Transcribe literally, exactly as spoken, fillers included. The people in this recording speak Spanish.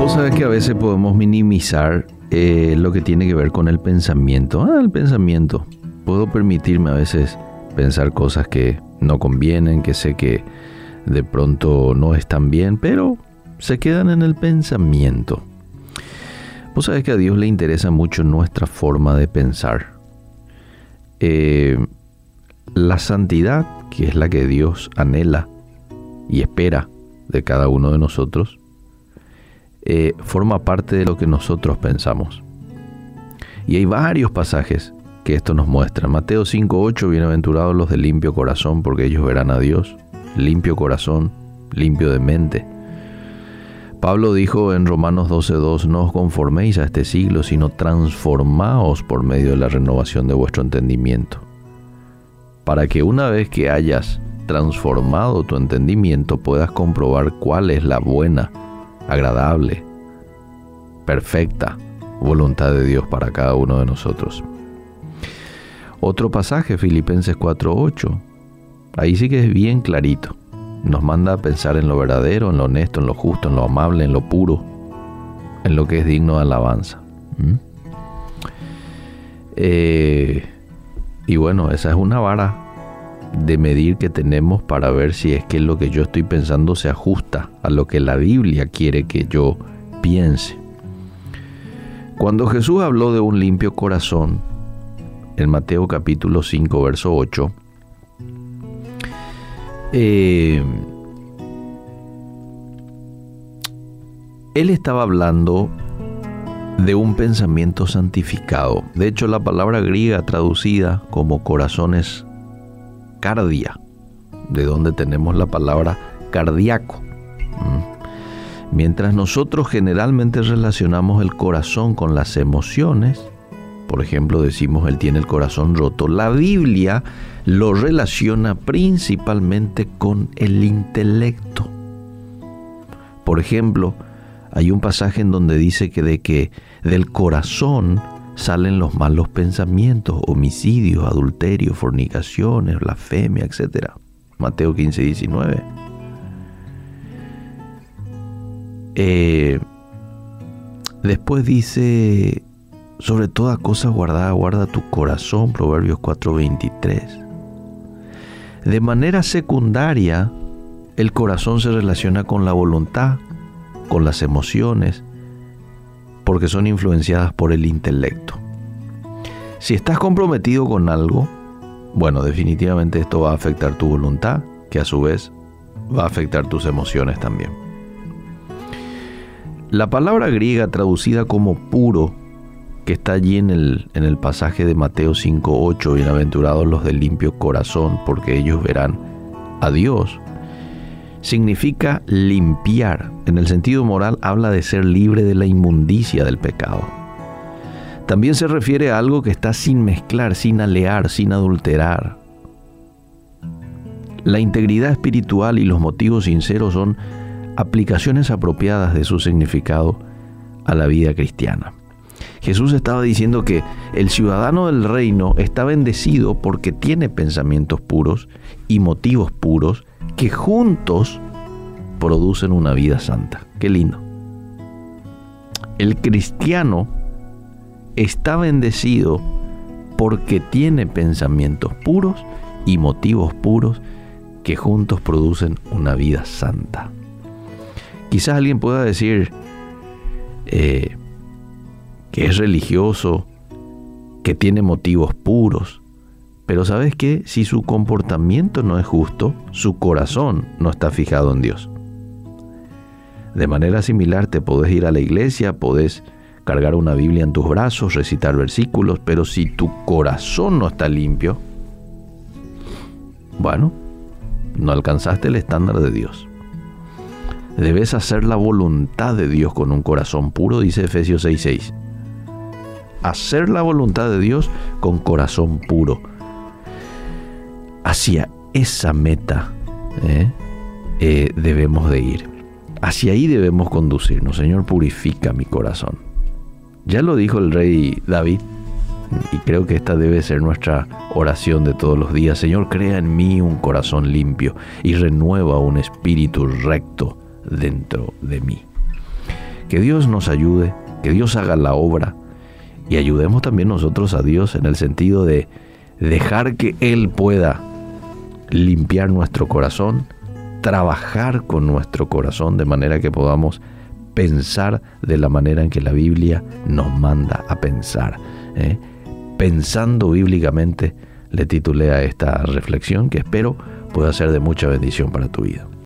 Vos sabés que a veces podemos minimizar eh, lo que tiene que ver con el pensamiento. Ah, el pensamiento. Puedo permitirme a veces pensar cosas que no convienen, que sé que de pronto no están bien, pero se quedan en el pensamiento. Vos sabés que a Dios le interesa mucho nuestra forma de pensar. Eh, la santidad, que es la que Dios anhela y espera de cada uno de nosotros, eh, forma parte de lo que nosotros pensamos. Y hay varios pasajes que esto nos muestra. Mateo cinco ocho, bienaventurados los de limpio corazón, porque ellos verán a Dios. Limpio corazón, limpio de mente. Pablo dijo en Romanos doce dos, no os conforméis a este siglo, sino transformaos por medio de la renovación de vuestro entendimiento, para que una vez que hayas transformado tu entendimiento puedas comprobar cuál es la buena, agradable, perfecta voluntad de Dios para cada uno de nosotros. Otro pasaje, Filipenses cuatro ocho, ahí sí que es bien clarito. Nos manda a pensar en lo verdadero, en lo honesto, en lo justo, en lo amable, en lo puro, en lo que es digno de alabanza. ¿Mm? Eh, y bueno, esa es una vara de medir que tenemos para ver si es que lo que yo estoy pensando se ajusta a lo que la Biblia quiere que yo piense. Cuando Jesús habló de un limpio corazón, en Mateo capítulo cinco, verso ocho, eh, Él estaba hablando de un pensamiento santificado. De hecho, la palabra griega traducida como corazón es cardia, de donde tenemos la palabra cardíaco. ¿Mm? Mientras nosotros generalmente relacionamos el corazón con las emociones, por ejemplo, decimos él tiene el corazón roto, la Biblia lo relaciona principalmente con el intelecto. Por ejemplo, hay un pasaje en donde dice que de que del corazón salen los malos pensamientos, homicidios, adulterios, fornicaciones, blasfemia, etcétera. Mateo quince diecinueve. Eh, después dice, sobre toda cosa guardada, guarda tu corazón, Proverbios cuatro veintitrés. De manera secundaria, el corazón se relaciona con la voluntad, con las emociones, porque son influenciadas por el intelecto. Si estás comprometido con algo, bueno, definitivamente esto va a afectar tu voluntad, que a su vez va a afectar tus emociones también. La palabra griega traducida como puro, que está allí en el, en el pasaje de Mateo cinco ocho, bienaventurados los de limpio corazón, porque ellos verán a Dios, significa limpiar. En el sentido moral habla de ser libre de la inmundicia del pecado. También se refiere a algo que está sin mezclar, sin alear, sin adulterar. La integridad espiritual y los motivos sinceros son aplicaciones apropiadas de su significado a la vida cristiana. Jesús estaba diciendo que el ciudadano del reino está bendecido porque tiene pensamientos puros y motivos puros que juntos producen una vida santa. Qué lindo. El cristiano está bendecido porque tiene pensamientos puros y motivos puros que juntos producen una vida santa. Quizás alguien pueda decir eh, que es religioso, que tiene motivos puros, pero ¿sabes qué? Si su comportamiento no es justo, su corazón no está fijado en Dios. De manera similar, te podés ir a la iglesia, podés cargar una Biblia en tus brazos, recitar versículos, pero si tu corazón no está limpio, bueno, no alcanzaste el estándar de Dios. Debes hacer la voluntad de Dios con un corazón puro, dice Efesios seis seis. Hacer la voluntad de Dios con corazón puro. Hacia esa meta ¿eh? Eh, debemos de ir. Hacia ahí debemos conducirnos. Señor, purifica mi corazón. Ya lo dijo el rey David, y creo que esta debe ser nuestra oración de todos los días. Señor, crea en mí un corazón limpio y renueva un espíritu recto dentro de mí. Que Dios nos ayude, que Dios haga la obra y ayudemos también nosotros a Dios en el sentido de dejar que Él pueda limpiar nuestro corazón, trabajar con nuestro corazón de manera que podamos pensar de la manera en que la Biblia nos manda a pensar. ¿eh? Pensando bíblicamente, le titulé a esta reflexión que espero pueda ser de mucha bendición para tu vida.